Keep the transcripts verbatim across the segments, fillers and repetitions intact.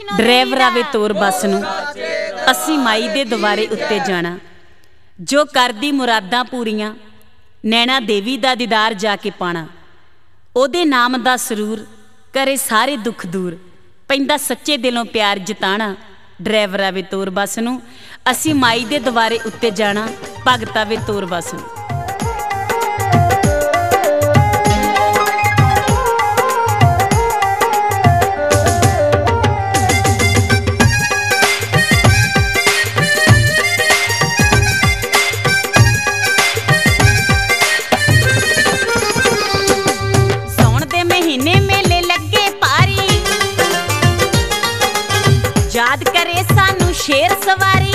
Driver आवे तोर बस नूं असी माई दे दवारे उत्ते जाना। जो करदी मुरादां पूरियां नैना देवी दा दीदार जाके पाना। ओदे नाम दा सरूर करे सारे दुख दूर। पैंदा सच्चे दिलों प्यार जताना। ड्राइवर आवे तोर बस नूं असी माई दे दवारे उत्ते जाना। भगत आवे तोर बस नूं। याद करे सानू शेर सवारी।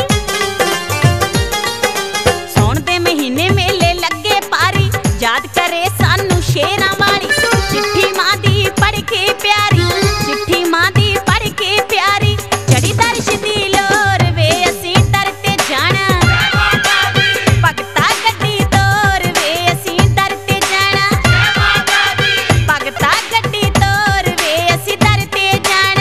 सौण दे महीने मेले लगे पारी। याद करे सानू शेरां वाली। चिट्ठी मां दी पढ़ के प्यारी। चिट्ठी मां दी पढ़ के प्यारी। चढ़ी दर्श दी लोर वे असी दर ते जाना। भगता गड्डी तोर वे असी दर ते जाना। भगता गड्डी तोर वे असी दर ते जाना।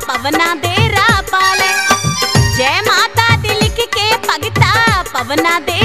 पवना दे